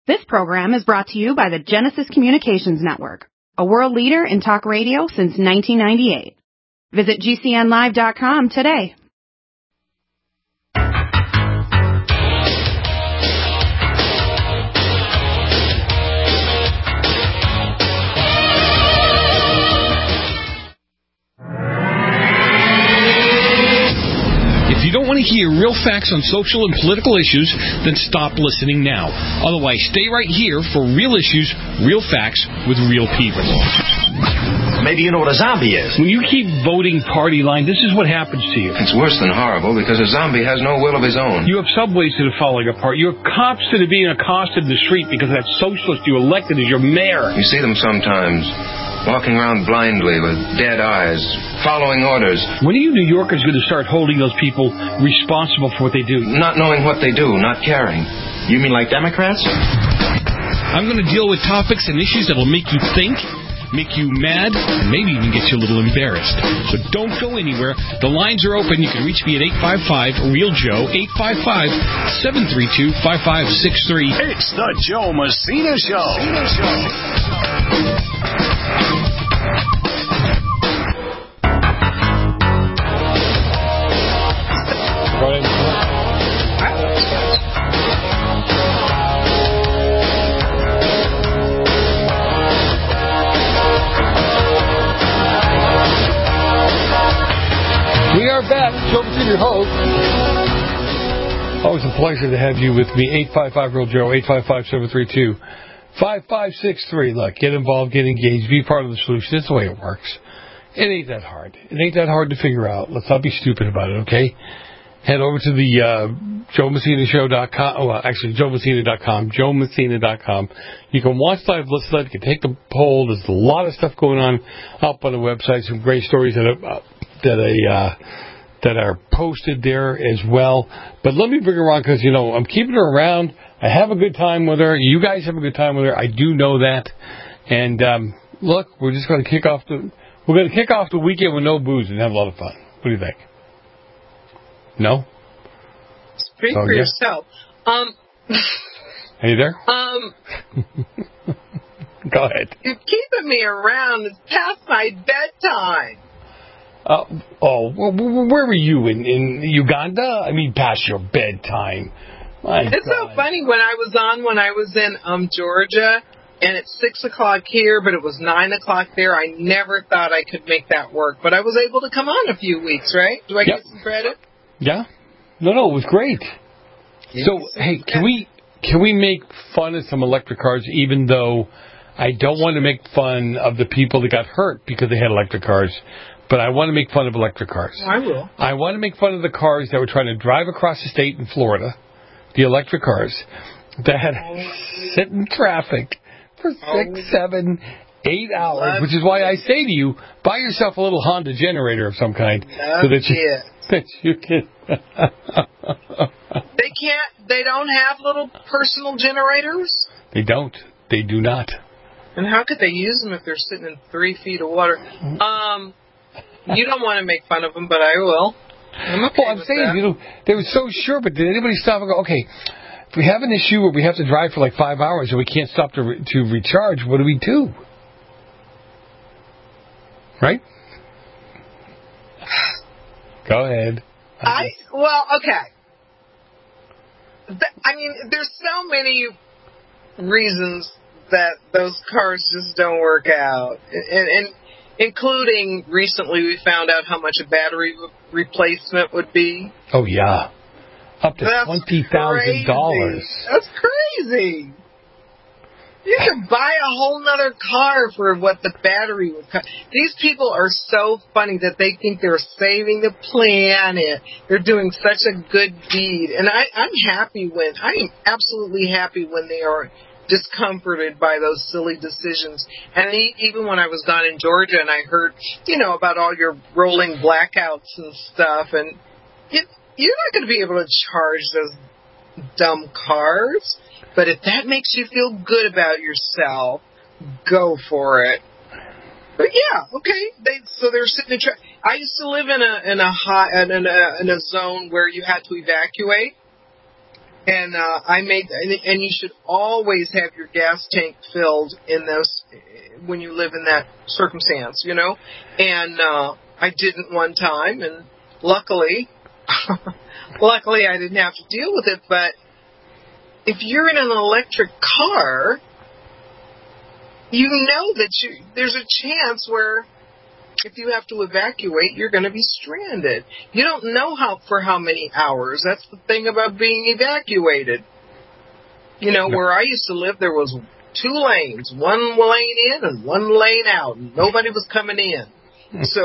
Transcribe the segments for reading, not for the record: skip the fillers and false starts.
This program is brought to you by the Genesis Communications Network, a world leader in talk radio since 1998. Visit GCNlive.com today. If you don't want to hear real facts on social and political issues, then stop listening now. Otherwise, stay right here for real issues, real facts, with real people. Maybe you know what a zombie is. When you keep voting party line, this is what happens to you. It's worse than horrible because a zombie has no will of his own. You have subways that are falling apart. You have cops that are being accosted in the street because that socialist you elected as your mayor. You see them sometimes, walking around blindly with dead eyes, following orders. When are you New Yorkers going to start holding those people responsible for what they do? Not knowing what they do, not caring. You mean like Democrats? I'm going to deal with topics and issues that will make you think, make you mad, and maybe even get you a little embarrassed. So don't go anywhere. The lines are open. You can reach me at 855-REAL-JOE, 855-732-5563. It's the Joe Messina Show. We are back. Joe Messina, your host. Always a pleasure to have you with me. 855-REAL-JOE, 855-732-5563. Look, get involved, get engaged, be part of the solution. That's the way it works. It ain't that hard. It ain't that hard to figure out. Let's not be stupid about it, okay? Head over to the JoeMessinaShow.com. Well, actually, JoeMessina.com. JoeMessina.com. You can watch live, listen live. You can take the poll. There's a lot of stuff going on up on the website. Some great stories that are posted there as well. But let me bring her on because, you know, I'm keeping her around. I have a good time with her. You guys have a good time with her. I do know that. And look, we're just going to kick off the weekend with no booze and have a lot of fun. What do you think? No? Speak for yourself. Are you there? Go ahead. You're keeping me around. It's past my bedtime. Where were you? In Uganda? I mean, past your bedtime. It's so funny. When I was in Georgia, and it's 6 o'clock here, but it was 9 o'clock there, I never thought I could make that work. But I was able to come on a few weeks, right? Do I get some credit? Yeah. No, it was great. So, hey, can we make fun of some electric cars, even though I don't want to make fun of the people that got hurt because they had electric cars? But I want to make fun of electric cars. I will. I want to make fun of the cars that were trying to drive across the state in Florida, the electric cars, that had sit in traffic for 6, 7, 8 hours, which is why I say to you, buy yourself a little Honda generator of some kind. So that you can... They don't have little personal generators? They don't. They do not. And how could they use them if they're sitting in 3 feet of water? You don't want to make fun of them, but I will. I'm saying, that. You know, they were so sure, but did anybody stop and go, okay, if we have an issue where we have to drive for like 5 hours and we can't stop to recharge, what do we do? Right? Go ahead. Okay. There's so many reasons that those cars just don't work out. And including recently we found out how much a battery replacement would be. Oh, yeah. Up to $20,000. That's crazy. You can buy a whole nother car for what the battery would cost. These people are so funny that they think they're saving the planet. They're doing such a good deed. And I am absolutely happy when they are discomforted by those silly decisions. And even when I was down in Georgia and I heard, about all your rolling blackouts and stuff, and you're not going to be able to charge those dumb cars. But if that makes you feel good about yourself, go for it. But yeah, okay. They're sitting in traffic. I used to live in a zone where you had to evacuate. And and you should always have your gas tank filled in those when you live in that circumstance, you know. And I didn't one time, and luckily I didn't have to deal with it. But if you're in an electric car, you know that there's a chance where if you have to evacuate, you're going to be stranded. You don't know for how many hours. That's the thing about being evacuated. You know, where I used to live, there was 2 lanes, 1 lane in and 1 lane out, and nobody was coming in. So,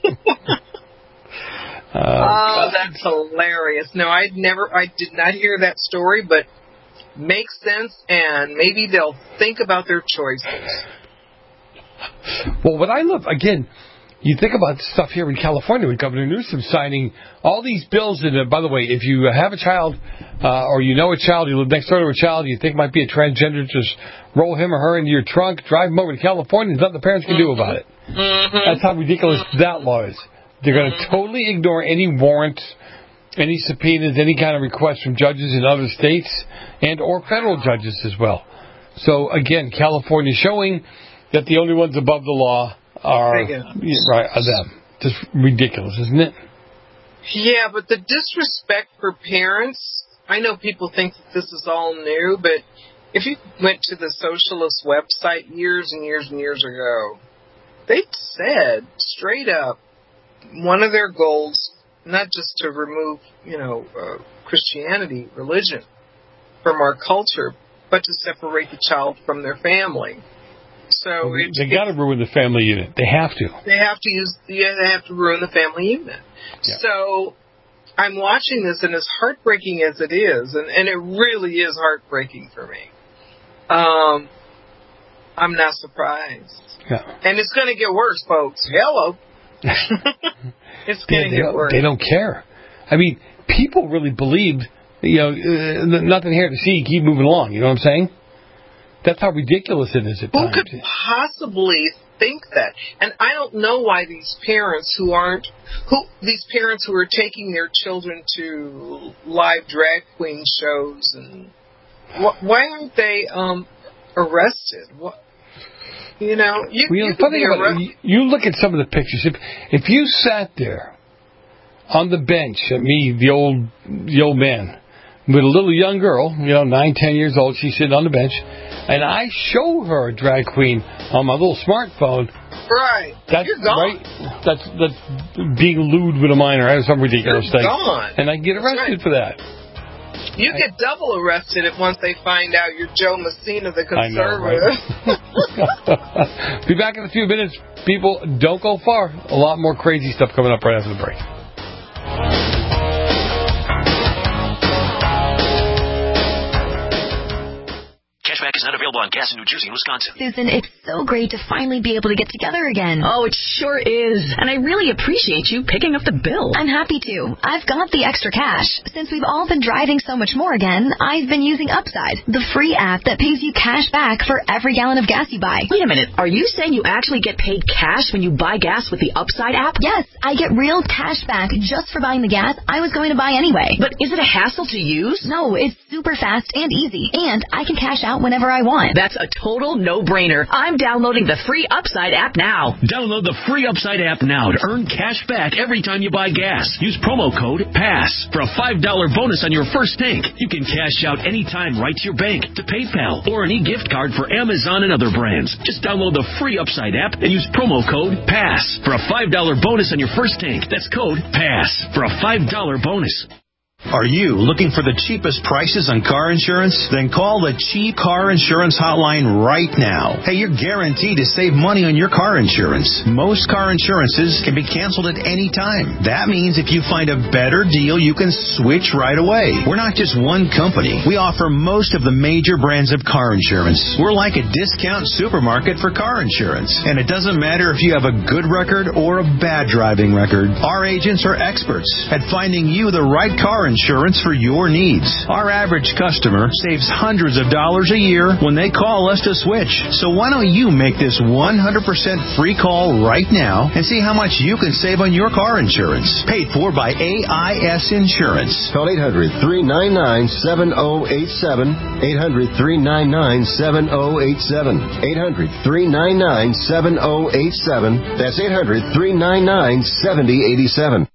that's hilarious. No, I did not hear that story, but makes sense, and maybe they'll think about their choices. Well, what I love, again, you think about stuff here in California with Governor Newsom signing all these bills. And by the way, if you have a child or you know a child, you live next door to a child you think might be a transgender, just roll him or her into your trunk, drive them over to California. There's nothing the parents can do about it. Mm-hmm. That's how ridiculous that law is. They're going to totally ignore any warrants, any subpoenas, any kind of requests from judges in other states and or federal judges as well. So, again, California showing that the only ones above the law are them. Just ridiculous, isn't it? Yeah, but the disrespect for parents, I know people think that this is all new, but if you went to the socialist website years and years and years ago, they said straight up one of their goals, not just to remove, Christianity, religion, from our culture, but to separate the child from their family. So they got to ruin the family unit. They have to. They have to ruin the family unit. Yeah. So I'm watching this, and as heartbreaking as it is, and it really is heartbreaking for me, I'm not surprised. Yeah. And it's going to get worse, folks. Hello. It's going to get worse. They don't care. I mean, people really believed, nothing here to see, keep moving along. You know what I'm saying? That's how ridiculous it is at times. Who could possibly think that? And I don't know why these parents who are taking their children to live drag queen shows, and why aren't they arrested? You look at some of the pictures. If you sat there on the bench at me, the old man, with a little young girl, 9, 10 years old, she's sitting on the bench, and I show her a drag queen on my little smartphone. Right. You're gone. Right. That's being lewd with a minor. Or some ridiculous thing. Gone. And I get arrested for that. You get double arrested once they find out you're Joe Messina, the conservative. I know, right? Be back in a few minutes. People, don't go far. A lot more crazy stuff coming up right after the break. Cashback is not available on gas in New Jersey and Wisconsin. Susan, it's so great to finally be able to get together again. Oh, it sure is. And I really appreciate you picking up the bill. I'm happy to. I've got the extra cash. Since we've all been driving so much more again, I've been using Upside, the free app that pays you cash back for every gallon of gas you buy. Wait a minute. Are you saying you actually get paid cash when you buy gas with the Upside app? Yes, I get real cash back just for buying the gas I was going to buy anyway. But is it a hassle to use? No, it's super fast and easy. And I can cash out whenever I want. That's a total no-brainer. I'm downloading the free Upside app now. Download the free Upside app now to earn cash back every time you buy gas. Use promo code PASS for a $5 bonus on your first tank. You can cash out anytime right to your bank, to PayPal, or an e-gift card for Amazon and other brands. Just download the free Upside app and use promo code PASS for a $5 bonus on your first tank. That's code PASS for a $5 bonus. Are you looking for the cheapest prices on car insurance? Then call the Cheap Car Insurance Hotline right now. Hey, you're guaranteed to save money on your car insurance. Most car insurances can be canceled at any time. That means if you find a better deal, you can switch right away. We're not just one company. We offer most of the major brands of car insurance. We're like a discount supermarket for car insurance. And it doesn't matter if you have a good record or a bad driving record. Our agents are experts at finding you the right car insurance insurance for your needs. Our average customer saves hundreds of dollars a year when they call us to switch. So why don't you make this 100% free call right now and see how much you can save on your car insurance. Paid for by AIS Insurance. Call 800-399-7087. 800-399-7087. 800-399-7087. That's 800-399-7087.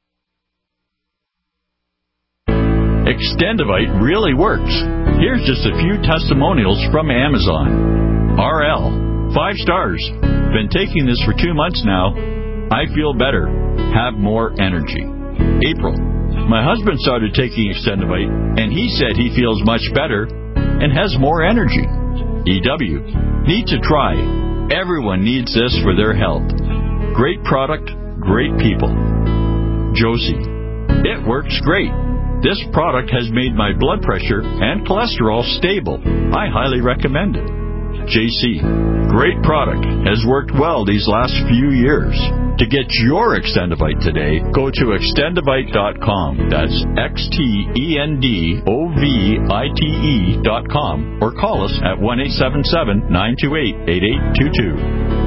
Extendivite really works. Here's just a few testimonials from Amazon. RL, 5 stars. Been taking this for 2 months now. I feel better. Have more energy. April, my husband started taking Extendivite, and he said he feels much better and has more energy. EW, need to try. Everyone needs this for their health. Great product, great people. Josie, it works great. This product has made my blood pressure and cholesterol stable. I highly recommend it. JC, great product. Has worked well these last few years. To get your Extendivite today, go to extendivite.com. That's XTENDOVITE.com or call us at 1-877-928-8822.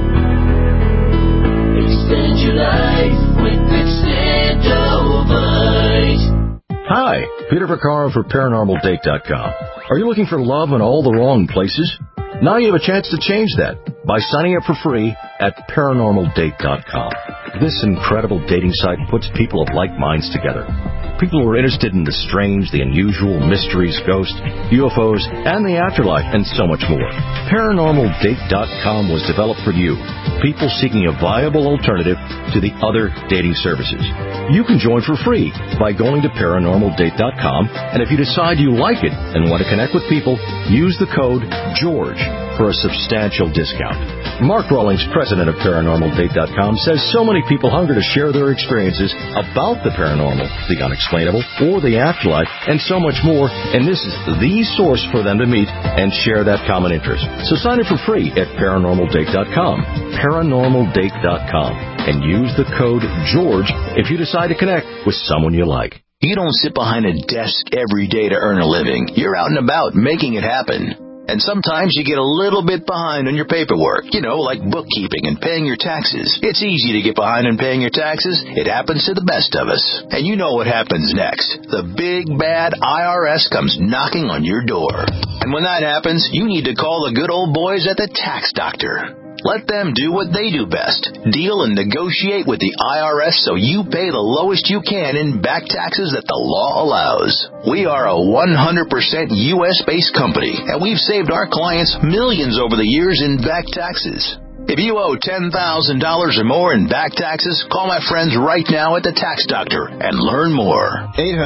Extend your life with Extendivite. Hi, Peter Vaccaro for ParanormalDate.com. Are you looking for love in all the wrong places? Now you have a chance to change that by signing up for free at ParanormalDate.com. This incredible dating site puts people of like minds together. People who are interested in the strange, the unusual, mysteries, ghosts, UFOs, and the afterlife, and so much more. ParanormalDate.com was developed for you, people seeking a viable alternative to the other dating services. You can join for free by going to ParanormalDate.com, and if you decide you like it and want to connect with people, use the code GEORGE for a substantial discount. Mark Rawlings, president of ParanormalDate.com, says so many people hunger to share their experiences about the paranormal, the unexplainable, or the afterlife, and so much more, and this is the source for them to meet and share that common interest. So sign up for free at ParanormalDate.com, ParanormalDate.com, and use the code GEORGE if you decide to connect with someone you like. You don't sit behind a desk every day to earn a living. You're out and about making it happen. And sometimes you get a little bit behind on your paperwork, like bookkeeping and paying your taxes. It's easy to get behind on paying your taxes. It happens to the best of us. And you know what happens next. The big, bad IRS comes knocking on your door. And when that happens, you need to call the good old boys at the Tax Doctor. Let them do what they do best. Deal and negotiate with the IRS so you pay the lowest you can in back taxes that the law allows. We are a 100% U.S.-based company, and we've saved our clients millions over the years in back taxes. If you owe $10,000 or more in back taxes, call my friends right now at the Tax Doctor and learn more.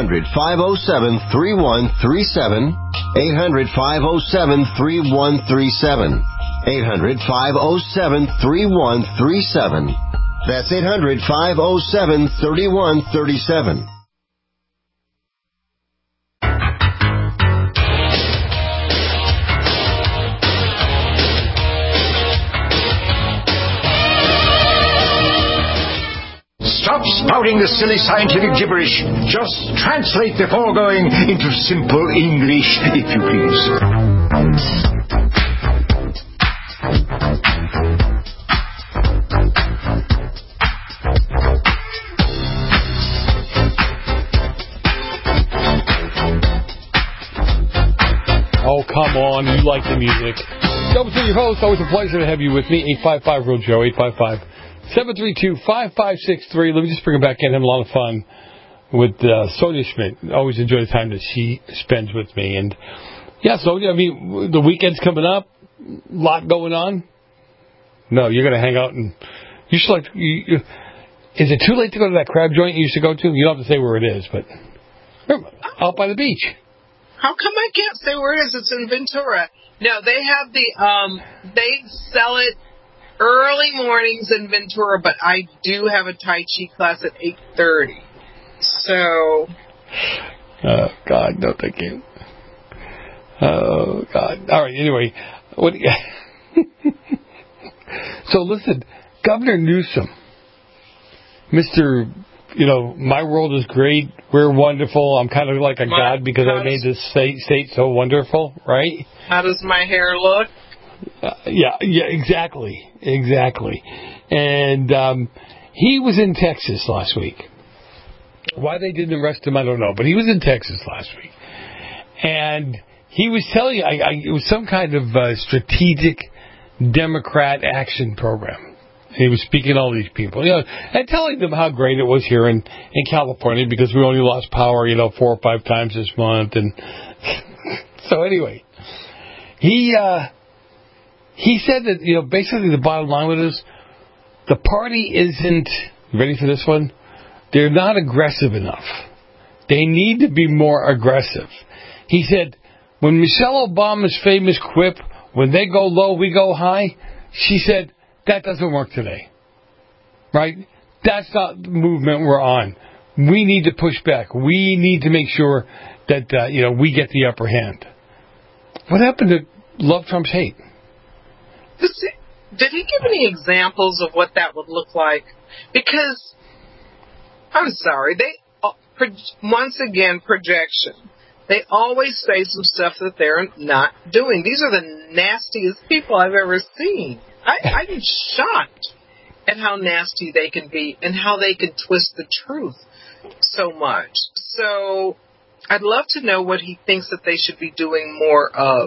800-507-3137. 800-507-3137. 800-507-3137. That's 800-507-3137. Stop spouting the silly scientific gibberish. Just translate the foregoing into simple English, if you please. Oh, come on. You like the music. Double to your host. Always a pleasure to have you with me. 855-REAL-JOE, 855-732-5563. Let me just bring him back in. Having a lot of fun with Sonia Schmidt. Always enjoy the time that she spends with me. And, yeah, Sonia, I mean, the weekend's coming up. A lot going on. No, you're going to hang out and... You should like... is it too late to go to that crab joint you used to go to? You don't have to say where it is, but... Out by the beach. How come I can't say where it is? It's in Ventura. No, they have the, they sell it early mornings in Ventura, but I do have a Tai Chi class at 8:30. So. Oh, God, no, thank you. Oh, God. All right, anyway. What? So, listen, Governor Newsom, Mr. my world is great. We're wonderful. I'm kind of like a god because I made this state so wonderful, right? How does my hair look? Yeah, exactly. And he was in Texas last week. Why they didn't arrest him, I don't know. But he was in Texas last week. And he was telling you, it was some kind of strategic Democrat action program. And he was speaking to all these people, and telling them how great it was here in California because we only lost power, 4 or 5 times this month. And so anyway, he said that, basically the bottom line with this, the party isn't, ready for this one? They're not aggressive enough. They need to be more aggressive. He said, when Michelle Obama's famous quip, when they go low, we go high, she said, that doesn't work today. Right? That's not the movement we're on. We need to push back. We need to make sure that, we get the upper hand. What happened to love Trump's hate? Did he give any examples of what that would look like? Because, I'm sorry, once again, projection. They always say some stuff that they're not doing. These are the nastiest people I've ever seen. I'm shocked at how nasty they can be and how they can twist the truth so much. So I'd love to know what he thinks that they should be doing more of.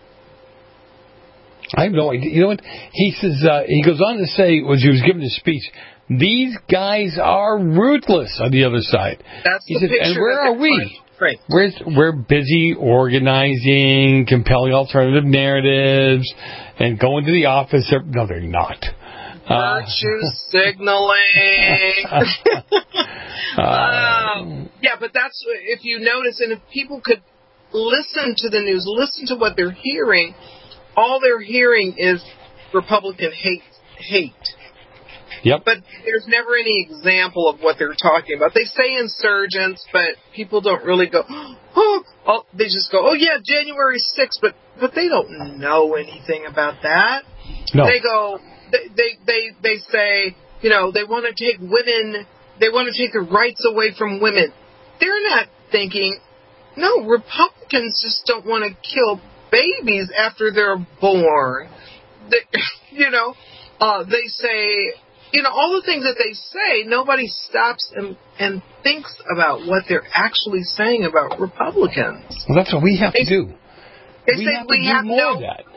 I have no idea. You know what? He says, he goes on to say, as he was giving his speech, these guys are ruthless on the other side. That's he the says, picture. And where are we? Right. We're busy organizing, compelling alternative narratives, and going to the office. No, they're not. Virtue signaling. Yeah, but that's, if you notice, and if people could listen to the news, listen to what they're hearing, all they're hearing is Republican hate. Yep. But there's never any example of what they're talking about. They say insurgents, but people don't really go, they just go, yeah, January 6th, but they don't know anything about that. No. They go, they say, they want to take women, they want to take the rights away from women. They're not thinking, no, Republicans just don't want to kill babies after they're born. They say, all the things that they say, nobody stops and thinks about what they're actually saying about Republicans. Well, that's what we have to do. They say we have more of that.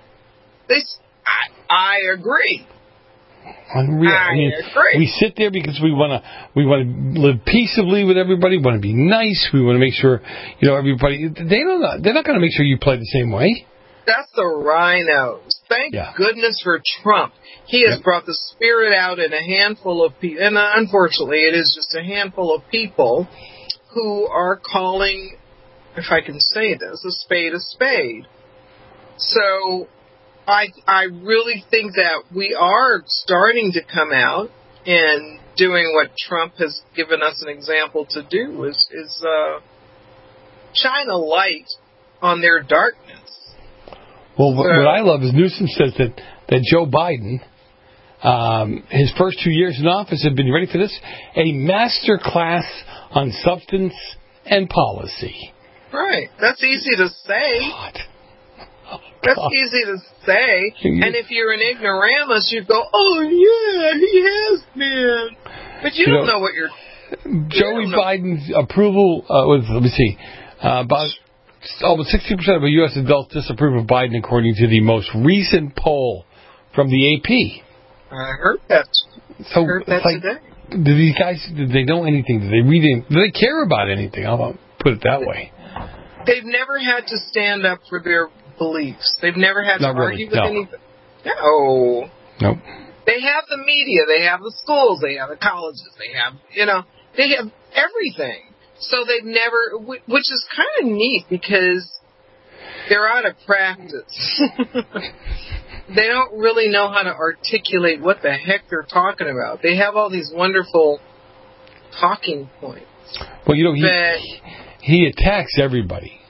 I agree. Unreal. I agree. We sit there because we want to live peaceably with everybody. We want to be nice. We want to make sure everybody. They're not going to make sure you play the same way. That's the rhinos. Thank goodness for Trump. He has brought the spirit out in a handful of people, and unfortunately, it is just a handful of people who are calling, if I can say this, a spade a spade. So I really think that we are starting to come out and doing what Trump has given us an example to do is shine a light on their darkness. Well, what I love is Newsom says that Joe Biden, his first 2 years in office have been, ready for this, a master class on substance and policy. Right. That's easy to say. God. That's easy to say. And if you're an ignoramus, you go, oh, yeah, he has been. But you don't know what you're... Joey Biden's approval was, let me see, about almost 60% of U.S. adults disapprove of Biden, according to the most recent poll from the AP. I heard that. So, today. Do these guys, did they know anything? Did they read anything? Do they care about anything? I'll put it that way. They've never had to stand up for their beliefs. They've never had to argue with anything. No. Nope. They have the media. They have the schools. They have the colleges. They have, they have everything. So they've never, which is kind of neat because they're out of practice. They don't really know how to articulate what the heck they're talking about. They have all these wonderful talking points. Well, he attacks everybody.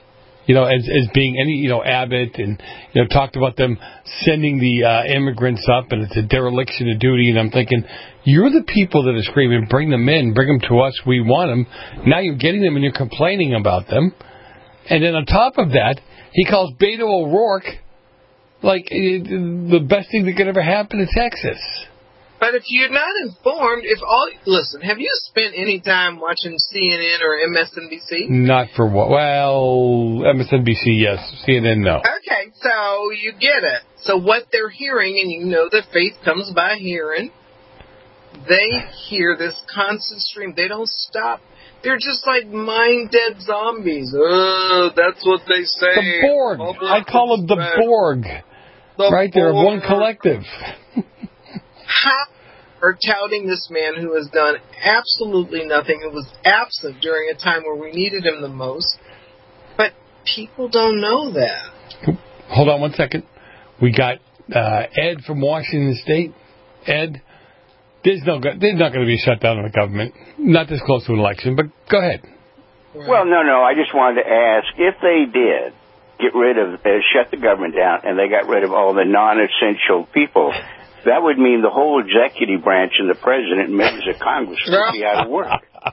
as being any, Abbott, and, talked about them sending the immigrants up, and it's a dereliction of duty. And I'm thinking, you're the people that are screaming, bring them in, bring them to us, we want them. Now you're getting them and you're complaining about them. And then on top of that, he calls Beto O'Rourke like the best thing that could ever happen to Texas. But if you're not informed, listen, have you spent any time watching CNN or MSNBC? Not for what? Well, MSNBC, yes. CNN, no. Okay, so you get it. So what they're hearing, and that faith comes by hearing, they hear this constant stream. They don't stop. They're just like mind-dead zombies. Oh, that's what they say. The Borg. I call them the Borg. Right there, one collective. How are touting this man who has done absolutely nothing, who was absent during a time where we needed him the most, but people don't know that. Hold on one second. We got Ed from Washington State. Ed, there's not going to be a shutdown of the government. Not this close to an election, but go ahead. Well, no. I just wanted to ask, if they did shut the government down and they got rid of all the non-essential people, that would mean the whole executive branch and the president and members of Congress would be out of work.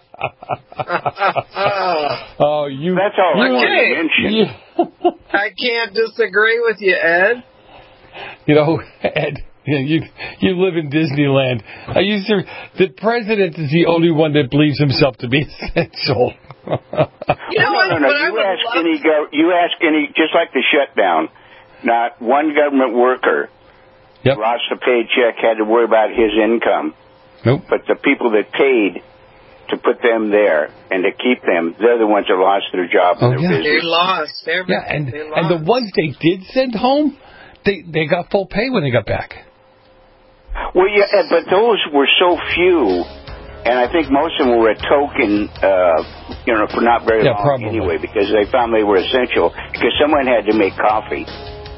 That's all I wanted to mention. I can't disagree with you, Ed. Ed, you live in Disneyland. The president is the only one that believes himself to be essential. No. You ask any, just like the shutdown, not one government worker lost a paycheck, had to worry about his income. Nope. But the people that paid to put them there and to keep them, they're the ones that lost their job and their business. They lost everything. And the ones they did send home, they got full pay when they got back. Well, yeah, but those were so few, and I think most of them were a token, for not very long probably. Anyway, because they found they were essential, because someone had to make coffee.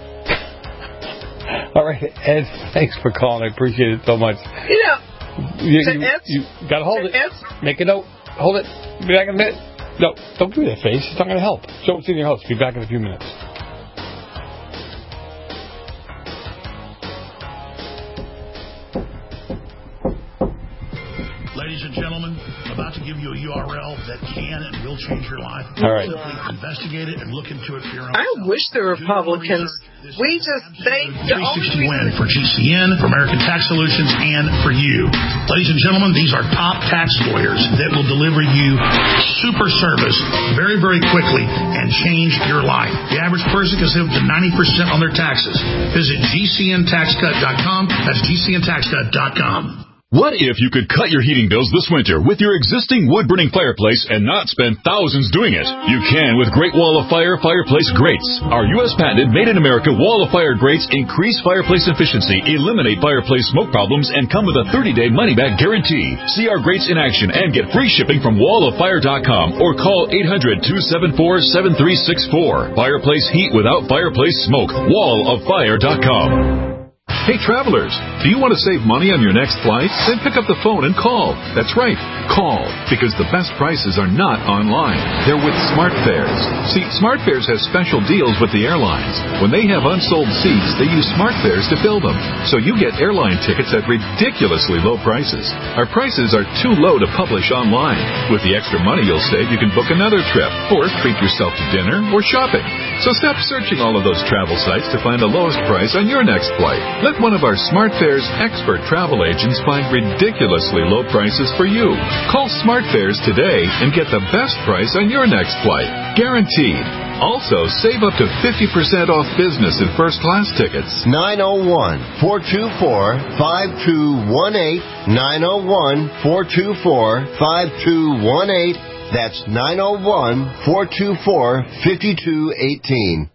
All right, Ed, thanks for calling. I appreciate it so much. You got to hold it. Make a note. Hold it. Be back in a minute. No, don't do that face. It's not going to help. Show what's in your house. Be back in a few minutes. Ladies and gentlemen, about to give you a URL that can and will change your life. All right. Simply investigate it and look into it for your own I self. wish the Republicans, they 360 win for GCN, for American Tax Solutions, and for you. Ladies and gentlemen, these are top tax lawyers that will deliver you super service very, very quickly and change your life. The average person can save up to 90% on their taxes. Visit GCNTaxCut.com. That's GCNTaxCut.com. What if you could cut your heating bills this winter with your existing wood-burning fireplace and not spend thousands doing it? You can with Great Wall of Fire fireplace grates. Our U.S. patented made-in-America Wall of Fire grates increase fireplace efficiency, eliminate fireplace smoke problems, and come with a 30-day money-back guarantee. See our grates in action and get free shipping from walloffire.com or call 800-274-7364. Fireplace heat without fireplace smoke. walloffire.com. Hey, travelers, do you want to save money on your next flight? Then pick up the phone and call. That's right, call, because the best prices are not online. They're with SmartFares. See, SmartFares has special deals with the airlines. When they have unsold seats, they use SmartFares to fill them. So you get airline tickets at ridiculously low prices. Our prices are too low to publish online. With the extra money you'll save, you can book another trip, or treat yourself to dinner or shopping. So stop searching all of those travel sites to find the lowest price on your next flight. Let one of our SmartFares expert travel agents find ridiculously low prices for you. Call SmartFares today and get the best price on your next flight. Guaranteed. Also, save up to 50% off business and first-class tickets. 901-424-5218. 901-424-5218. That's 901-424-5218.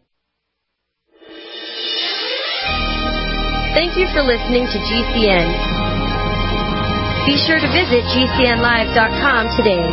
Thank you for listening to GCN. Be sure to visit GCNlive.com today.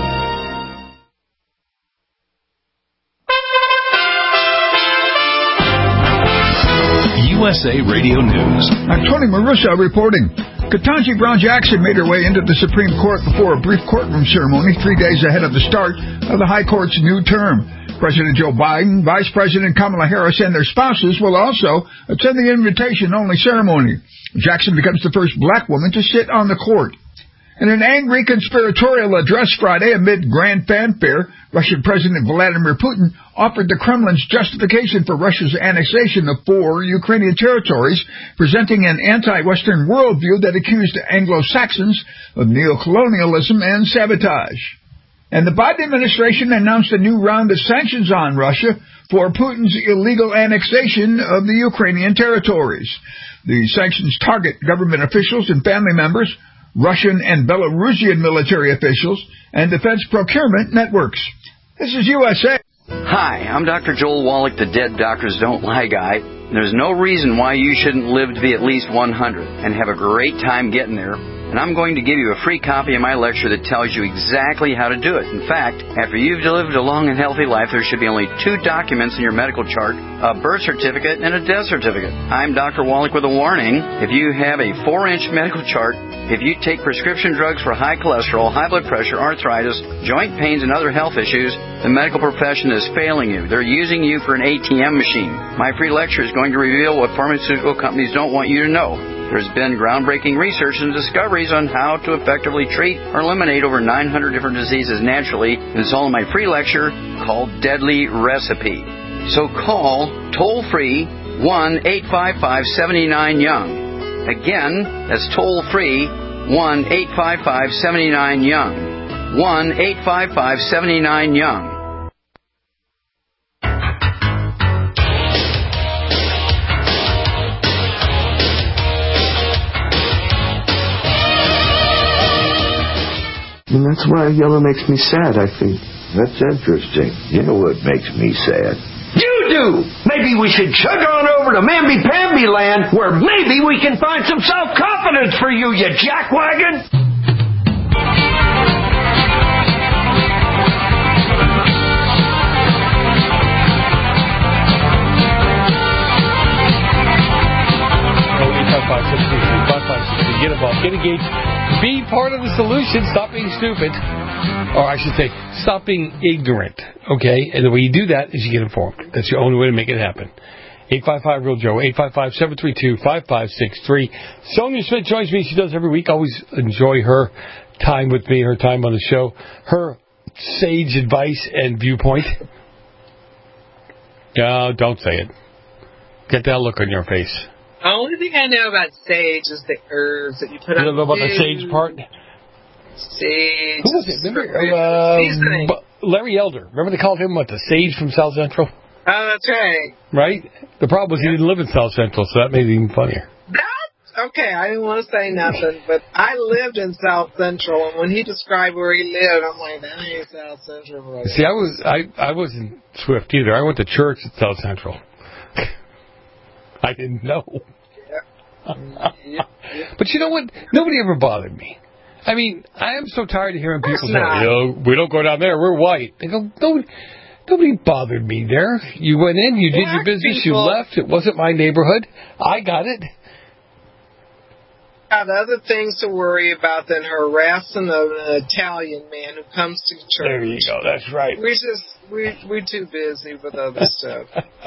USA Radio News. I'm Tony Marussa reporting. Ketanji Brown Jackson made her way into the Supreme Court before a brief courtroom ceremony 3 days ahead of the start of the High Court's new term. President Joe Biden, Vice President Kamala Harris, and their spouses will also attend the invitation-only ceremony. Jackson becomes the first black woman to sit on the court. In an angry conspiratorial address Friday amid grand fanfare, Russian President Vladimir Putin offered the Kremlin's justification for Russia's annexation of 4 Ukrainian territories, presenting an anti-Western worldview that accused Anglo-Saxons of neocolonialism and sabotage. And the Biden administration announced a new round of sanctions on Russia for Putin's illegal annexation of the Ukrainian territories. The sanctions target government officials and family members, Russian and Belarusian military officials, and defense procurement networks. This is USA. Hi, I'm Dr. Joel Wallach, the Dead Doctors Don't Lie guy. There's no reason why you shouldn't live to be at least 100 and have a great time getting there. And I'm going to give you a free copy of my lecture that tells you exactly how to do it. In fact, after you've lived a long and healthy life, there should be only 2 documents in your medical chart, a birth certificate and a death certificate. I'm Dr. Wallach with a warning. If you have a 4-inch medical chart, if you take prescription drugs for high cholesterol, high blood pressure, arthritis, joint pains, and other health issues, the medical profession is failing you. They're using you for an ATM machine. My free lecture is going to reveal what pharmaceutical companies don't want you to know. There's been groundbreaking research and discoveries on how to effectively treat or eliminate over 900 different diseases naturally, and it's all in my free lecture called Deadly Recipe. So call toll-free 1-855-79-YOUNG. Again, that's toll-free 1-855-79-YOUNG. 1-855-79-YOUNG. And that's why yellow makes me sad, I think. That's interesting. You know what makes me sad? You do! Maybe we should chug on over to Mamby-Pamby land, where maybe we can find some self-confidence for you, you jackwagon! Get involved. Get engaged. Be part of the solution. Stop being stupid. Or I should say, stop being ignorant. Okay? And the way you do that is you get informed. That's your only way to make it happen. 855-REAL-JOE, 855-732-5563. Sonia Smith joins me. She does every week. Always enjoy her time with me, her time on the show, her sage advice and viewpoint. No, don't say it. Get that look on your face. The only thing I know about sage is the herbs that you put on. You don't know about the sage part? Sage. Who was it? Remember Larry Elder. Remember they called him, the sage from South Central? Oh, that's right. Right? The problem was he didn't live in South Central, so that made it even funnier. Okay, I didn't want to say nothing, but I lived in South Central, and when he described where he lived, I'm like, that ain't South Central. Brother. See, I wasn't Swift either. I went to church at South Central. I didn't know. But you know what? Nobody ever bothered me. I mean, I am so tired of hearing people say, we don't go down there, we're white. They go, nobody bothered me there. You went in, you did your business, you left. It wasn't my neighborhood. I got it. Have other things to worry about than harassing an Italian man who comes to church. There you go. That's right. We're too busy with other stuff.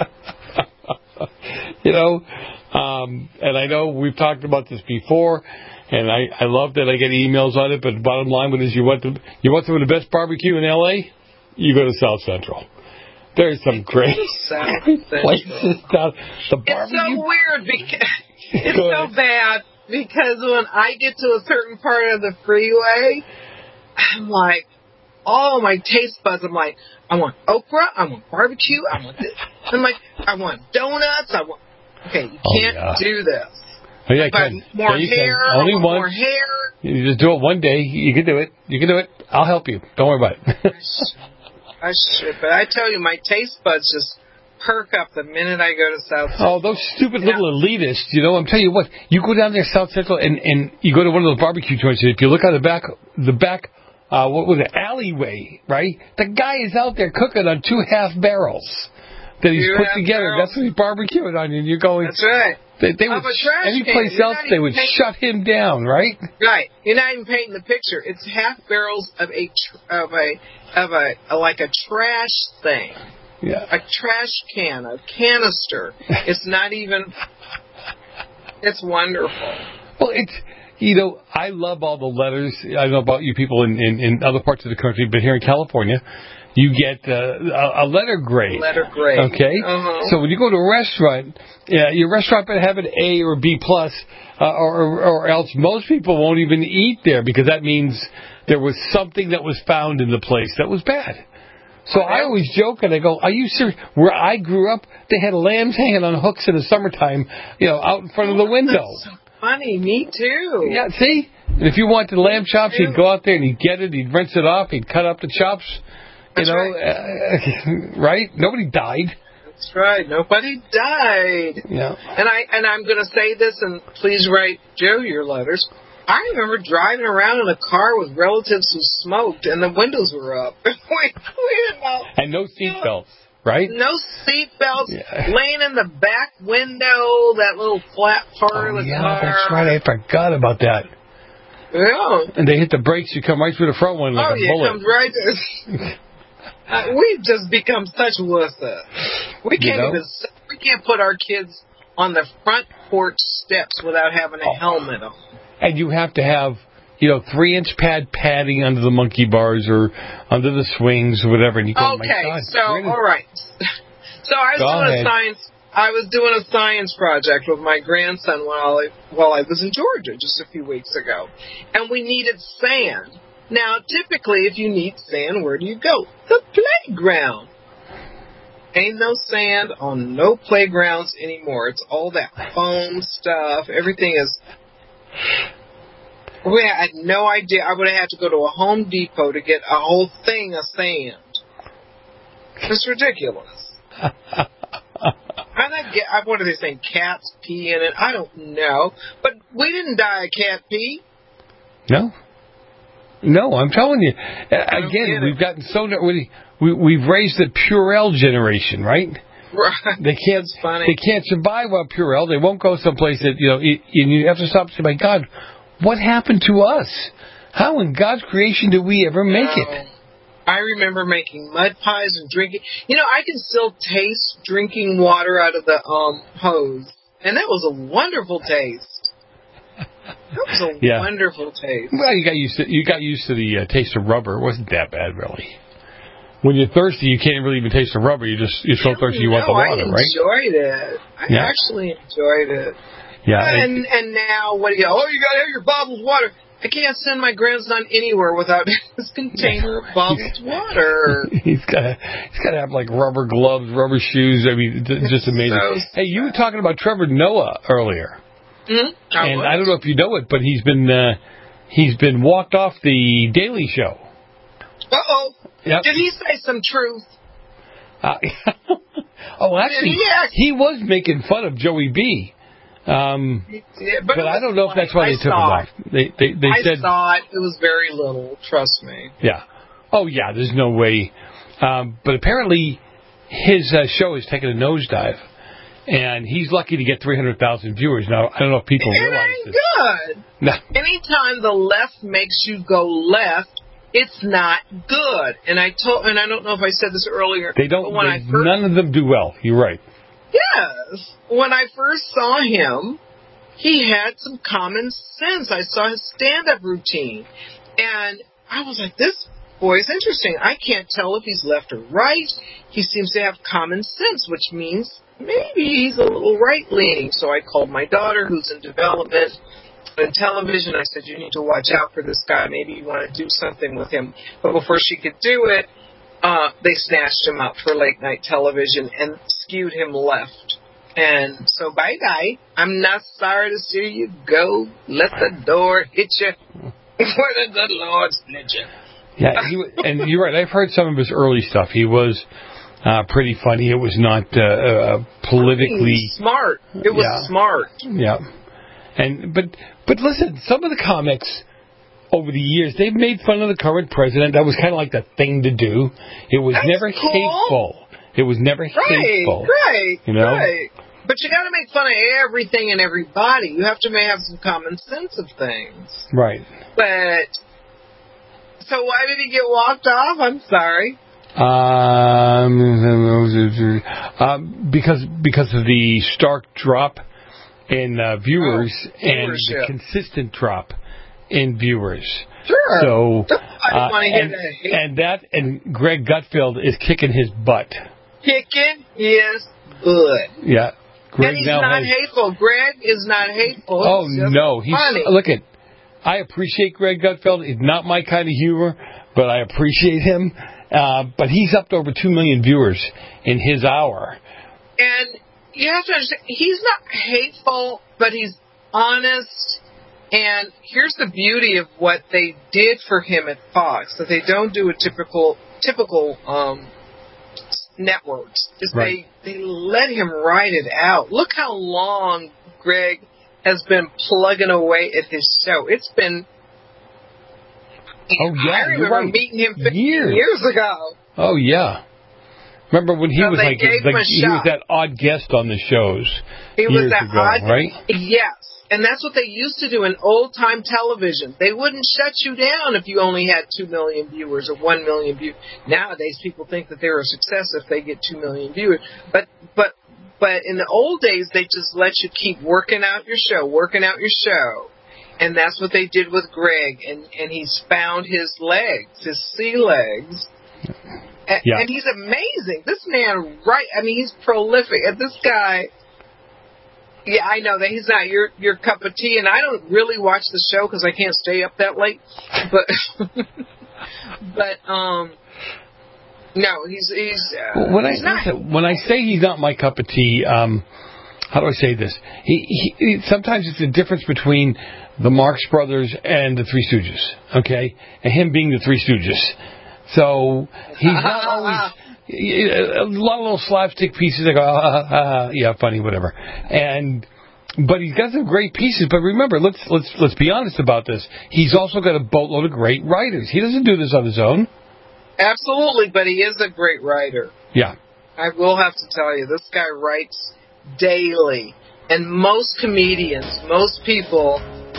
And I know we've talked about this before, and I love that I get emails on it, but the bottom line is you want some of the best barbecue in L.A., you go to South Central. There's some great places down. The barbecue. It's so weird because it's so bad because when I get to a certain part of the freeway, I'm like, my taste buds. I'm like, I want okra, I want barbecue, I want this. I'm like, I want donuts, Okay, you can't do this. Oh, yeah, I can. More hair, only one. More hair. You just do it one day. You can do it. I'll help you. Don't worry about it. I should, but I tell you, my taste buds just perk up the minute I go to South Central. Oh, those stupid little elitists, I'm telling you what, you go down there South Central and you go to one of those barbecue joints, and if you look on the back, what was it, alleyway, right? The guy is out there cooking on 2 half barrels that he's put together. Barrels. That's what he's barbecuing on, and you're going. That's right. They would, any place else, they would shut him down, right? Right. You're not even painting the picture. It's half barrels of a trash thing. a trash can, a canister. It's not even. It's wonderful. Well, it's. I love all the letters. I don't know about you people in other parts of the country, but here in California, you get a letter grade. Letter grade. Okay? Uh-huh. So when you go to a restaurant, your restaurant better have an A or B plus, or else most people won't even eat there because that means there was something that was found in the place that was bad. So I always joke and I go, are you serious? Where I grew up, they had lambs hanging on hooks in the summertime, out in front of the window. That's so funny. Me too. Yeah, see? And if you wanted lamb chops, he'd go out there and he'd get it, he'd rinse it off, he'd cut up the chops. That's right? Nobody died. That's right. Nobody died. Yeah. And I'm going to say this, and please write Joe your letters. I remember driving around in a car with relatives who smoked, and the windows were up. we didn't know. And no seatbelts, right? No seatbelts. Yeah. Laying in the back window, that little flat part of the car. That's right. I forgot about that. Yeah. And they hit the brakes, you come right through the front one like a bullet. It comes right to... we've just become such wusses. We can't put our kids on the front porch steps without having a helmet on. And you have to have, 3-inch padding under the monkey bars or under the swings or whatever. And you go, okay, my God, all right. So I was doing a science project with my grandson while I was in Georgia just a few weeks ago, and we needed sand. Now, typically, if you need sand, where do you go? The playground. Ain't no sand on no playgrounds anymore. It's all that foam stuff. Everything is... I had no idea. I would have had to go to a Home Depot to get a whole thing of sand. It's ridiculous. What are they saying? Cats pee in it? I don't know. But we didn't die of cat pee. No, I'm telling you. Again, we've gotten so... We've raised the Purell generation, right? Right. They can't survive on Purell. They won't go someplace that, and you have to stop and say, my God, what happened to us? How in God's creation did we ever make it? I remember making mud pies and drinking. I can still taste drinking water out of the hose. And that was a wonderful taste. That was a wonderful taste. Well, you got used to the taste of rubber. It wasn't that bad, really. When you're thirsty, you can't really even taste the rubber. You're so thirsty you want the water, right? I enjoyed it. I actually enjoyed it. Yeah. And now, what do you got to have your bottled water. I can't send my grandson anywhere without his container of bottled water. He's got to have like rubber gloves, rubber shoes. I mean, just amazing. Hey, you were talking about Trevor Noah earlier. Mm-hmm. I don't know if you know it, but he's been walked off the Daily Show. Uh-oh. Yep. Did he say some truth? Actually, he was making fun of Joey B. But I don't know if that's why they took him off. They said I saw it. It was very little. Trust me. Yeah. Oh, yeah. There's no way. But apparently, his show is taking a nosedive, and he's lucky to get 300,000 viewers. Now, I don't know if people realize this. Good. No. Anytime the left makes you go left, it's not good. And I don't know if I said this earlier. They don't. None of them do well. You're right. Yes. When I first saw him, he had some common sense. I saw his stand-up routine. And I was like, this boy's interesting. I can't tell if he's left or right. He seems to have common sense, which means maybe he's a little right-leaning. So I called my daughter, who's in development in television. I said, you need to watch out for this guy. Maybe you want to do something with him. But before she could do it, they snatched him up for late-night television and skewed him left. And so, bye-bye. I'm not sorry to see you go. Let the door hit you where the good Lord split you. Yeah, and you're right. I've heard some of his early stuff. He was pretty funny. It was not politically... smart. It was smart. Yeah. But listen, some of the comics... over the years, they've made fun of the current president. That was kind of like the thing to do. It was never hateful. It was never hateful. Right, Right. But you got to make fun of everything and everybody. You have to have some common sense of things. Right. But, so why did he get walked off? I'm sorry. Because of the stark drop in viewers and the consistent drop in viewers. Sure. So, and Greg Gutfeld is kicking his butt. Kicking his butt. Yeah. Greg and he's not hateful. Greg is not hateful. Oh, no. He's funny. Look at, I appreciate Greg Gutfeld. He's not my kind of humor, but I appreciate him. But he's up to over 2 million viewers in his hour. And you have to understand, he's not hateful, but he's honest. And here's the beauty of what they did for him at Fox, that they don't do a typical networks. Is right. They let him write it out. Look how long Greg has been plugging away at his show. It's been... I remember meeting him 15 years ago. Oh, yeah. Remember when he was he was that odd guest on the shows years ago, right? Yes. And that's what they used to do in old-time television. They wouldn't shut you down if you only had 2 million viewers or 1 million viewers. Nowadays, people think that they're a success if they get 2 million viewers. But in the old days, they just let you keep working out your show. And that's what they did with Greg. And he's found his legs, his sea legs. And he's amazing. This man, he's prolific. And this guy... Yeah, I know that he's not your cup of tea, and I don't really watch the show because I can't stay up that late. But no, he's when I say he's not my cup of tea, how do I say this? He sometimes it's the difference between the Marx Brothers and the Three Stooges, okay, and him being the Three Stooges. So he's not always. A lot of little slapstick pieces. I go, yeah, funny, whatever. But he's got some great pieces. But remember, let's be honest about this. He's also got a boatload of great writers. He doesn't do this on his own. Absolutely, but he is a great writer. Yeah. I will have to tell you, this guy writes daily, and most comedians, most people,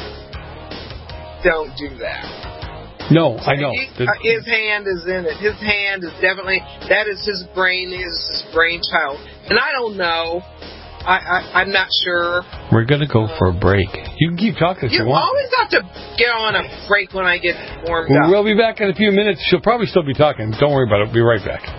don't do that. No, I know. His hand is in it. His hand is definitely, that is his brainchild. And I don't know. I'm not sure. We're going to go for a break. You can keep talking if you want. You always have to get on a break when I get warmed up. We'll be back in a few minutes. She'll probably still be talking. Don't worry about it. We'll be right back.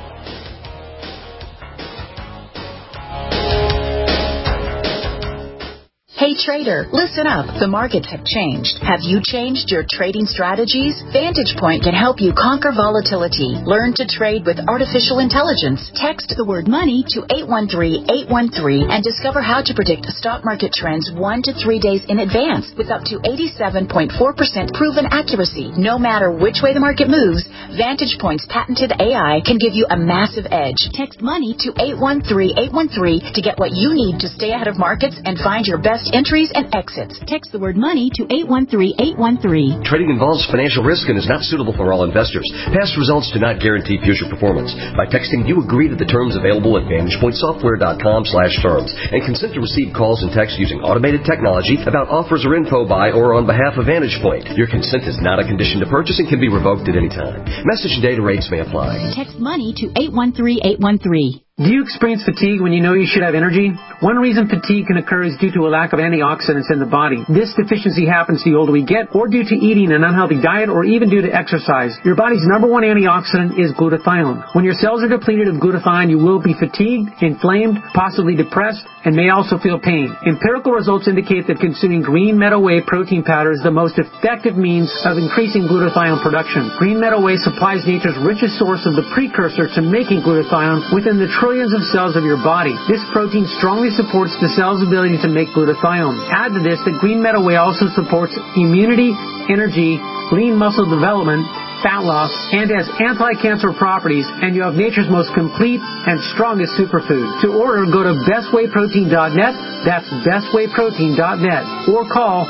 Hey trader, listen up. The markets have changed. Have you changed your trading strategies? Vantage Point can help you conquer volatility. Learn to trade with artificial intelligence. Text the word money to 813-813 and discover how to predict stock market trends 1 to 3 days in advance with up to 87.4% proven accuracy. No matter which way the market moves, Vantage Point's patented AI can give you a massive edge. Text money to 813-813 to get what you need to stay ahead of markets and find your best entries and exits. Text the word money to 813-813. Trading involves financial risk and is not suitable for all investors. Past results do not guarantee future performance. By texting, you agree to the terms available at VantagePointSoftware.com/terms and consent to receive calls and texts using automated technology about offers or info by or on behalf of Vantage Point. Your consent is not a condition to purchase and can be revoked at any time. Message and data rates may apply. Text money to 813-813. Do you experience fatigue when you know you should have energy? One reason fatigue can occur is due to a lack of antioxidants in the body. This deficiency happens the older we get, or due to eating an unhealthy diet, or even due to exercise. Your body's number one antioxidant is glutathione. When your cells are depleted of glutathione, you will be fatigued, inflamed, possibly depressed, and may also feel pain. Empirical results indicate that consuming green meadow whey protein powder is the most effective means of increasing glutathione production. Green meadow whey supplies nature's richest source of the precursor to making glutathione within the trillions of cells of your body. This protein strongly supports the cell's ability to make glutathione. Add to this that green meadow whey also supports immunity, energy, lean muscle development, fat loss, and has anti-cancer properties, and you have nature's most complete and strongest superfood. To order, go to bestwayprotein.net. That's bestwayprotein.net. Or call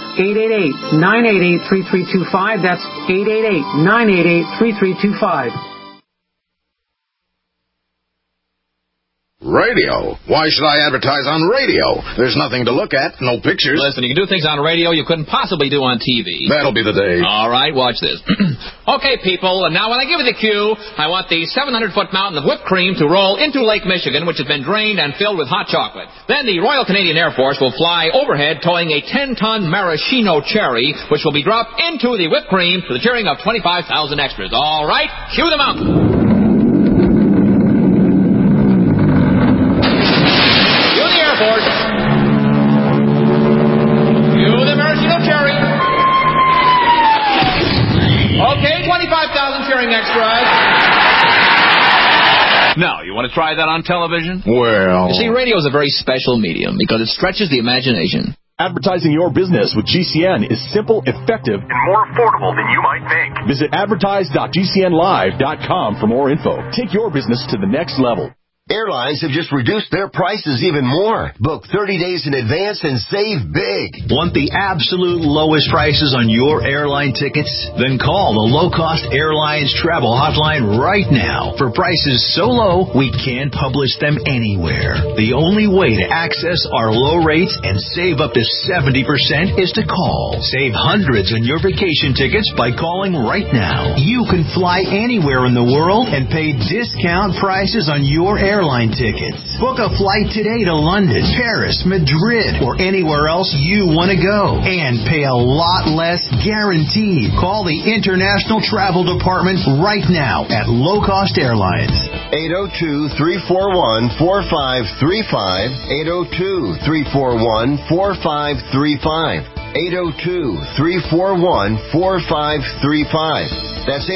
888-988-3325. That's 888-988-3325. Radio? Why should I advertise on radio? There's nothing to look at, no pictures. Listen, you can do things on radio you couldn't possibly do on TV. That'll be the day. All right, watch this. Okay, people, and now when I give you the cue, I want the 700-foot mountain of whipped cream to roll into Lake Michigan, which has been drained and filled with hot chocolate. Then the Royal Canadian Air Force will fly overhead towing a 10-ton maraschino cherry, which will be dropped into the whipped cream to the cheering of 25,000 extras. All right, cue the mountain. Okay, 25,000 cheering extras. Now, you want to try that on television? Well... You see, radio is a very special medium because it stretches the imagination. Advertising your business with GCN is simple, effective, and more affordable than you might think. Visit advertise.gcnlive.com for more info. Take your business to the next level. Airlines have just reduced their prices even more. Book 30 days in advance and save big. Want the absolute lowest prices on your airline tickets? Then call the Low Cost Airlines Travel Hotline right now. For prices so low, we can't publish them anywhere. The only way to access our low rates and save up to 70% is to call. Save hundreds on your vacation tickets by calling right now. You can fly anywhere in the world and pay discount prices on your airline tickets. Book a flight today to London, Paris, Madrid, or anywhere else you want to go. And pay a lot less guaranteed. Call the International Travel Department right now at Low Cost Airlines. 802-341-4535. 802-341-4535. 802-341-4535. That's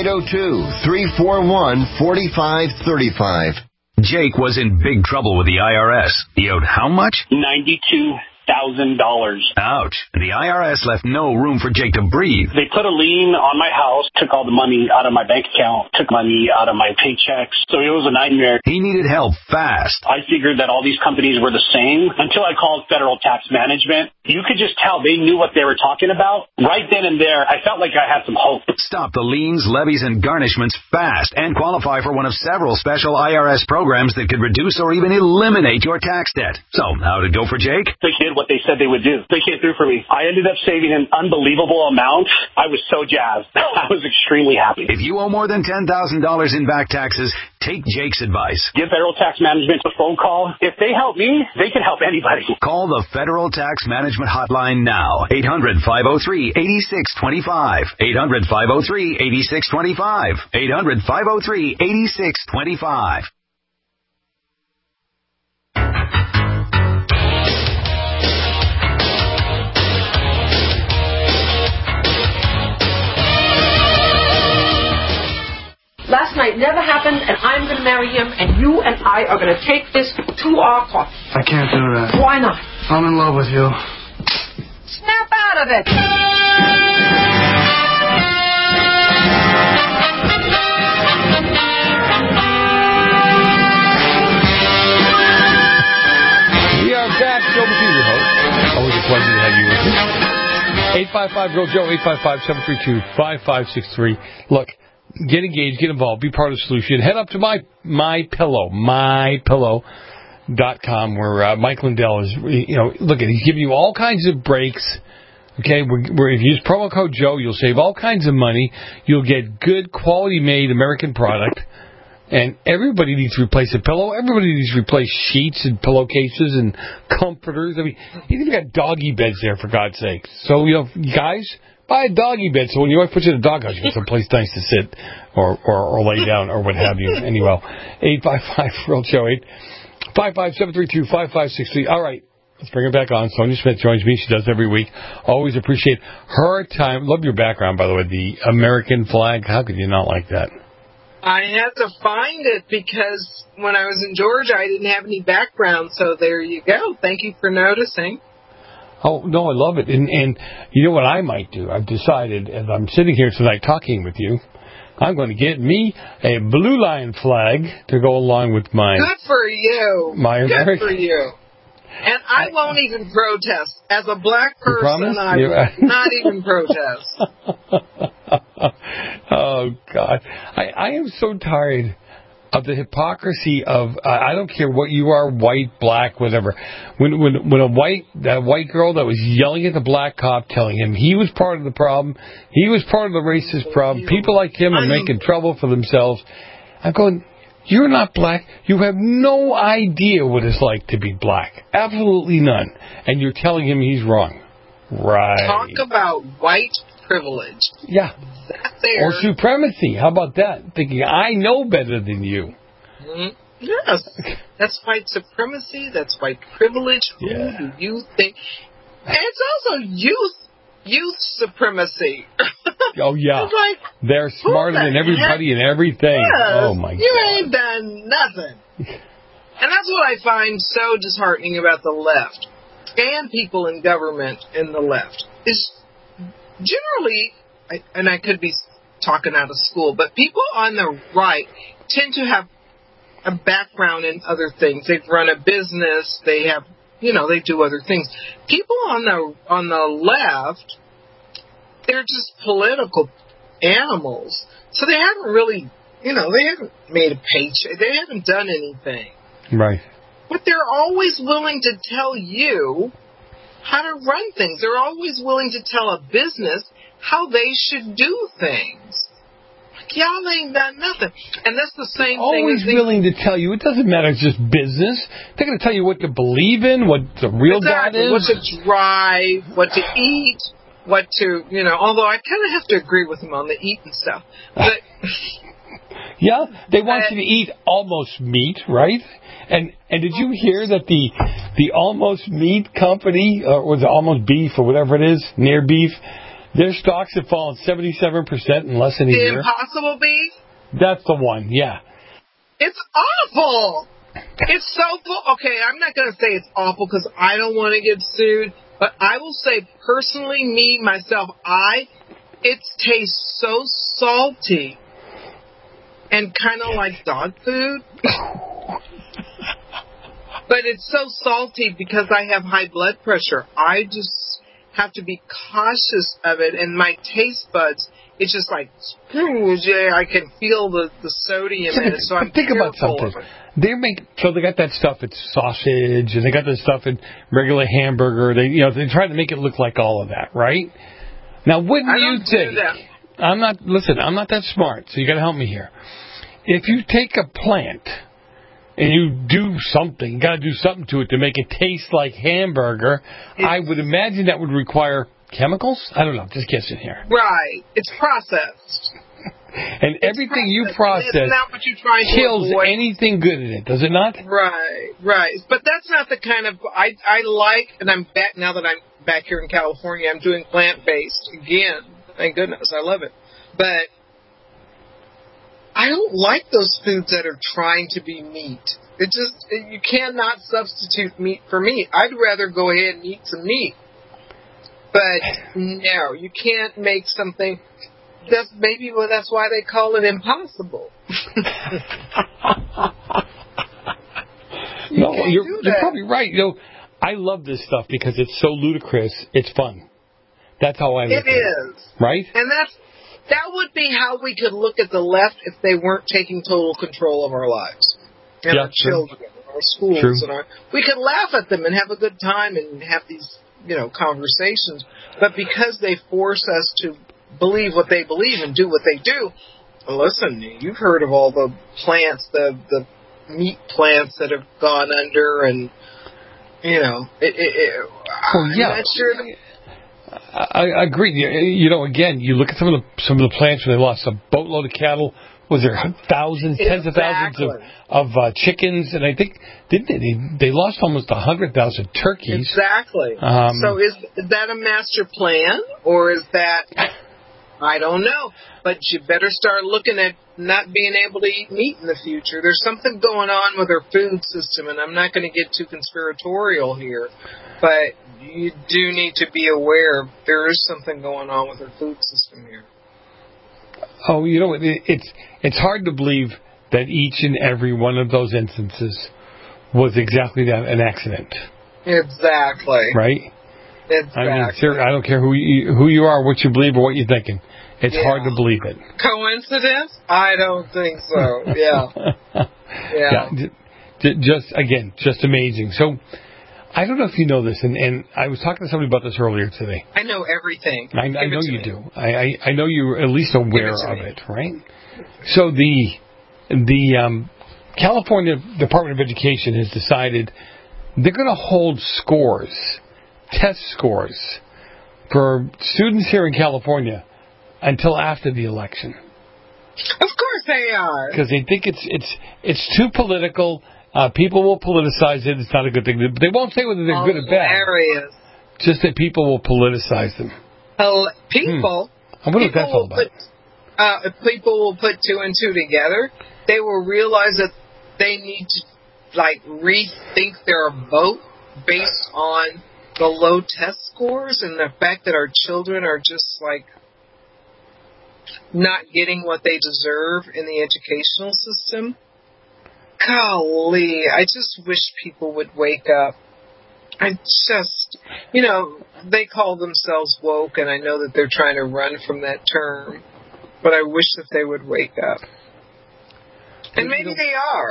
802-341-4535. Jake was in big trouble with the IRS. He owed how much? $92,000. Ouch. The IRS left no room for Jake to breathe. They put a lien on my house, took all the money out of my bank account, took money out of my paychecks. So it was a nightmare. He needed help fast. I figured that all these companies were the same until I called Federal Tax Management. You could just tell they knew what they were talking about. Right then and there, I felt like I had some hope. Stop the liens, levies, and garnishments fast and qualify for one of several special IRS programs that could reduce or even eliminate your tax debt. So, how'd it go for Jake? They did what they said they would do. They came through for me. I ended up saving an unbelievable amount. I was so jazzed. I was extremely happy. If you owe more than $10,000 in back taxes, take Jake's advice. Give Federal Tax Management a phone call. If they help me, they can help anybody. Call the Federal Tax Management Hotline now. 800-503-8625. 800-503-8625. 800-503-8625. Last night never happened, and I'm going to marry him, and you and I are going to take this to our court. I can't do that. Why not? I'm in love with you. Snap out of it! We are back. Joe Matthews, your host. Always a pleasure to have you with us. 855-GO-JOE, 855-732-5563. Look, get engaged, get involved, be part of the solution. Head up to mypillow.com, where Mike Lindell is, look, he's giving you all kinds of breaks. Okay, where if you use promo code Joe, you'll save all kinds of money. You'll get good, quality-made American product. And everybody needs to replace a pillow. Everybody needs to replace sheets and pillowcases and comforters. I mean, you even got doggy beds there, for God's sake. So, guys, buy a doggy bed so when your wife puts you in a dog house, you get someplace nice to sit or lay down or what have you. Anyway, 855-REAL-JOE, 855-732-5563. All right, let's bring her back on. Sonia Smith joins me. She does every week. Always appreciate her time. Love your background, by the way, the American flag. How could you not like that? I had to find it because when I was in Georgia, I didn't have any background. So there you go. Thank you for noticing. Oh, no, I love it. And you know what I might do? I've decided, as I'm sitting here tonight talking with you, I'm going to get me a Blue Line flag to go along with my... Good for you. Good for you. And I won't even protest. As a black person, I will not even protest. Oh, God. I am so tired of the hypocrisy of I don't care what you are, white, black, whatever. When that white girl that was yelling at the black cop, telling him he was part of the problem, he was part of the racist problem. People like him are making trouble for themselves. I'm going, you're not black. You have no idea what it's like to be black. Absolutely none. And you're telling him he's wrong. Right. Talk about white privilege. Yeah. Or supremacy. How about that? Thinking, I know better than you. Mm-hmm. Yes. That's white supremacy. That's white privilege. Who do you think? And it's also youth supremacy. Oh, yeah. It's like, they're smarter than everybody and everything. Yes, oh, my God. You ain't done nothing. And that's what I find so disheartening about the left and people in government in the left is generally, and I could be talking out of school, but people on the right tend to have a background in other things. They've run a business. They have, they do other things. People on the left, they're just political animals. So they haven't really, they haven't made a paycheck. They haven't done anything. Right. But they're always willing to tell you how to run things. They're always willing to tell a business how they should do things. Like, y'all ain't done nothing. And that's the same thing. Always willing to tell you. It doesn't matter. It's just business. They're going to tell you what to believe in, what the real God is. What to drive, what to eat, what to, although I kind of have to agree with them on the eating stuff. But yeah, they want you to eat almost meat, right? And did you hear that the Almost Meat company, or the Almost Beef, or whatever it is, Near Beef, their stocks have fallen 77% in less than a year. The Impossible Beef? That's the one, yeah. It's awful. It's so full. Okay, I'm not going to say it's awful because I don't want to get sued, but I will say personally, me, myself, it tastes so salty and kind of like dog food. But it's so salty because I have high blood pressure. I just have to be cautious of it. And my taste buds, it's just like, I can feel the sodium in it. So I'm think about something. So they got that stuff, it's sausage, and they got that stuff in regular hamburger. They try to make it look like all of that, right? Now, wouldn't you think? I'm not that smart, so you got to help me here. If you take a plant and you do something, you got to do something to it to make it taste like hamburger, I would imagine that would require chemicals? I don't know, just guessing here. Right. It's processed. And everything you process kills anything good in it, does it not? Right. But that's not the kind of... I like, and I'm back now that I'm back here in California, I'm doing plant-based again. Thank goodness, I love it. But I don't like those foods that are trying to be meat. You cannot substitute meat for meat. I'd rather go ahead and eat some meat. But no, you can't make something... That's why they call it impossible. No, you're probably right. I love this stuff because it's so ludicrous. It's fun. That's how I look at it. It is. Right? And that would be how we could look at the left if they weren't taking total control of our lives. And our children, our schools. We could laugh at them and have a good time and have these, conversations. But because they force us to believe what they believe and do what they do. Listen, you've heard of all the plants, the meat plants that have gone under, and I'm not sure. I agree. Again, you look at some of the plants where they lost a boatload of cattle. Was there thousands, tens of thousands of chickens, and I think they lost almost 100,000 turkeys. Exactly. So is that a master plan, or is that? I don't know, but you better start looking at not being able to eat meat in the future. There's something going on with our food system, and I'm not going to get too conspiratorial here, but you do need to be aware there is something going on with our food system here. Oh, it's hard to believe that each and every one of those instances was exactly that, an accident. Exactly. Right? Exactly. I don't care who you are, what you believe, or what you're thinking. It's hard to believe it. Coincidence? I don't think so. Yeah. Just amazing. So, I don't know if you know this, and I was talking to somebody about this earlier today. I know everything. I know you do. I know you're at least aware of it, right? So the California Department of Education has decided they're going to hold test scores, for students here in California until after the election. Of course they are. Because they think it's too political. People will politicize it. It's not a good thing. But they won't say whether they're good or bad. Hilarious. Just that people will politicize them. People? I wonder what that's all about. If people will put two and two together, they will realize that they need to, rethink their vote based on the low test scores and the fact that our children are just, not getting what they deserve in the educational system. Golly, I just wish people would wake up. They call themselves woke, and I know that they're trying to run from that term, but I wish that they would wake up. And maybe they are.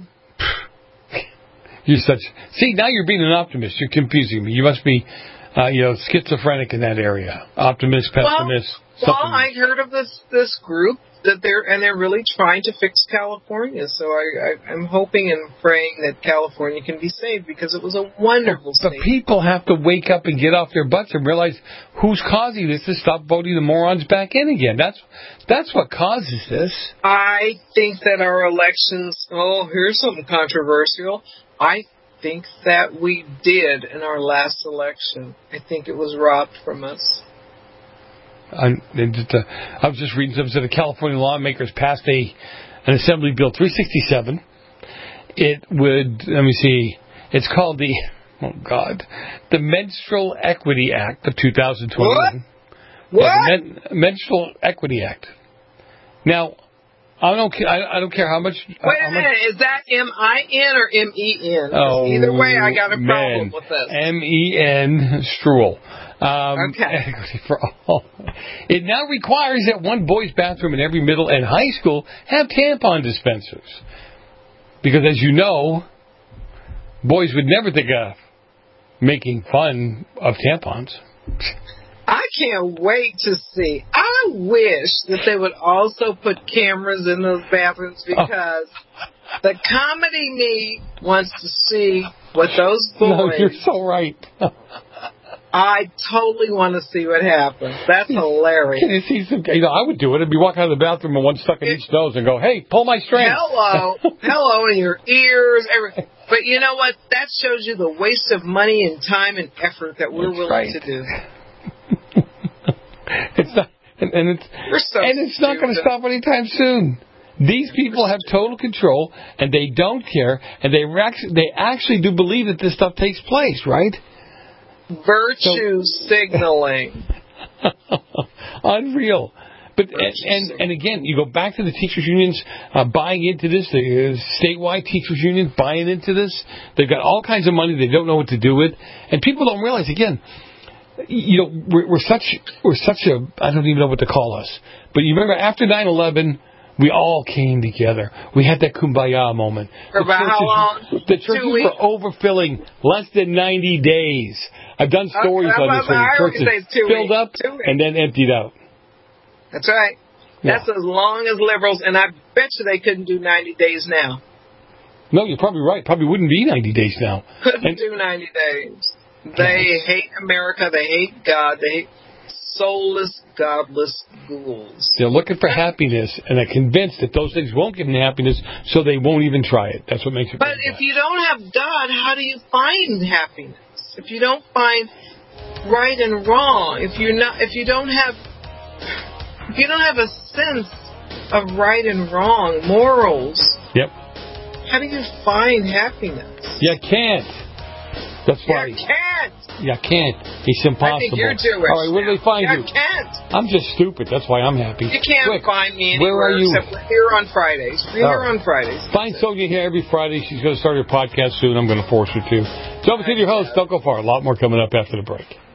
See, now you're being an optimist. You're confusing me. You must be, schizophrenic in that area. Optimist, pessimist. Well, I heard of this group that they're really trying to fix California. So I'm hoping and praying that California can be saved, because it was a wonderful state. But people have to wake up and get off their butts and realize who's causing this to stop voting the morons back in again. That's what causes this. I think that our elections. Oh, here's something controversial. I think that we did in our last election. I think it was robbed from us. I was just reading something that the California lawmakers passed an Assembly Bill 367. It would, it's called the Menstrual Equity Act of 2021. What? Yeah, the Menstrual Equity Act. Now, I don't care how much. Wait a minute, is that M-I-N or M-E-N? Oh, either way, I got a problem with this. M-E-N, Struel. Okay. Equity for all. It now requires that one boys' bathroom in every middle and high school have tampon dispensers. Because, as you know, boys would never think of making fun of tampons. I can't wait to see. I wish that they would also put cameras in those bathrooms, because the comedy me wants to see what those boys... No, you're so right. I totally want to see what happens. That's hilarious. Can you see some? I would do it. I'd be walking out of the bathroom with one stuck in each nose and go, "Hey, pull my string." Hello in your ears, everything. But you know what? That shows you the waste of money and time and effort that we're willing to do. It's not, and it's not going to stop anytime soon. These people have total control, and they don't care, and they actually do believe that this stuff takes place, right? Virtue signaling. Unreal. But and again, you go back to the teachers' unions buying into this, the statewide teachers' unions buying into this. They've got all kinds of money they don't know what to do with, and people don't realize, again, we're such a, I don't even know what to call us. But you remember after 9/11, we all came together. We had that kumbaya moment. For about how long? The churches were overfilling less than 90 days. I've done stories on this where the churches filled up and then emptied out. That's right. Yeah. That's as long as liberals, and I bet you they couldn't do 90 days now. No, you're probably right. Probably wouldn't be 90 days now. Couldn't do 90 days. They hate America. They hate God. They hate soulless, godless ghouls. They're looking for happiness, and they're convinced that those things won't give them happiness, so they won't even try it. That's what makes it. But if you don't have God, how do you find happiness? If you don't find right and wrong, if you don't have a sense of right and wrong, morals. Yep. How do you find happiness? You can't. That's why. You can't. You can't. It's impossible. I think you're Jewish. All right, where do they find you? You can't. I'm just stupid. That's why I'm happy. You can't find me anywhere. Where are you? Except we're here on Fridays. We're here on Fridays. Find Sonia here every Friday. She's going to start her podcast soon. I'm going to force her to. Joe, with your host. Don't go far. A lot more coming up after the break.